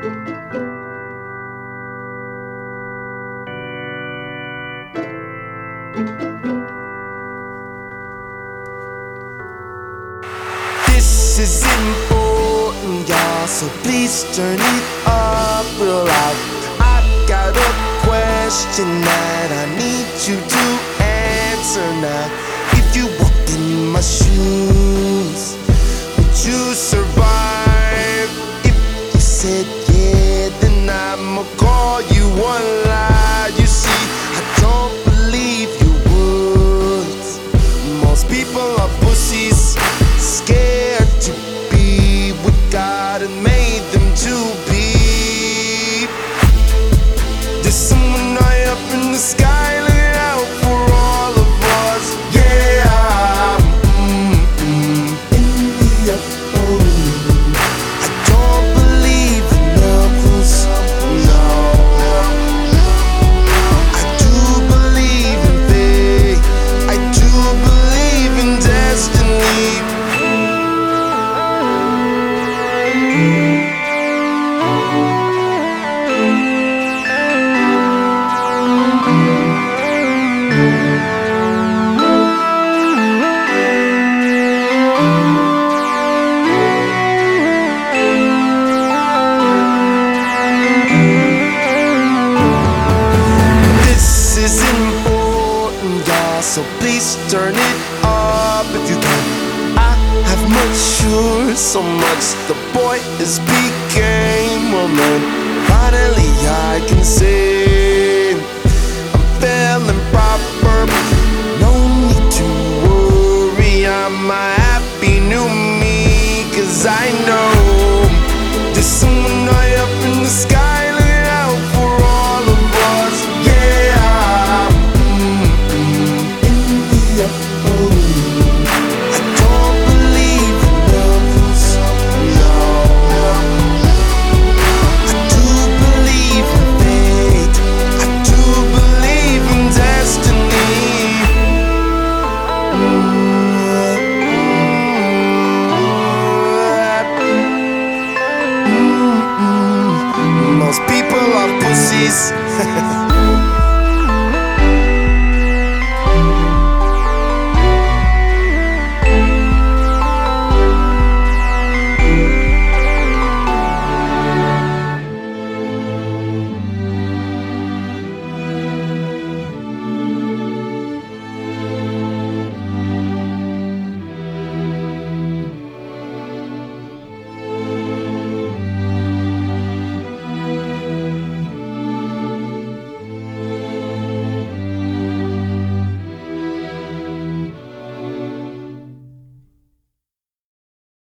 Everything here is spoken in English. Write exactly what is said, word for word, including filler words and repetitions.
This is important, y'all, so please turn it up real loud. I got a question that I need you to answer now. If you walked in my shoes, would you survive? If you said yeah, then I'ma call you one lie. You see, I don't believe your words. Most people are pussies, scared to be what God had made them to be. There's someone high up in the sky looking out for all of us. Yeah, mm-mm. In the upper room. I don't believe in miracles, no. I do believe in fate. I do believe in destiny. This is important, y'all, so please turn it up if you can. I have matured so much, the boy is became a man. Finally I can say I'm feeling proper. No need to worry, I'm a happy new me. Cause I know there's someone high up in the sky looking out for all of us. Yeah, mm-mm. In the upper room. I don't believe in miracles, no. I do believe in fate. I do believe in destiny. Mm-mm. Most people are pussies.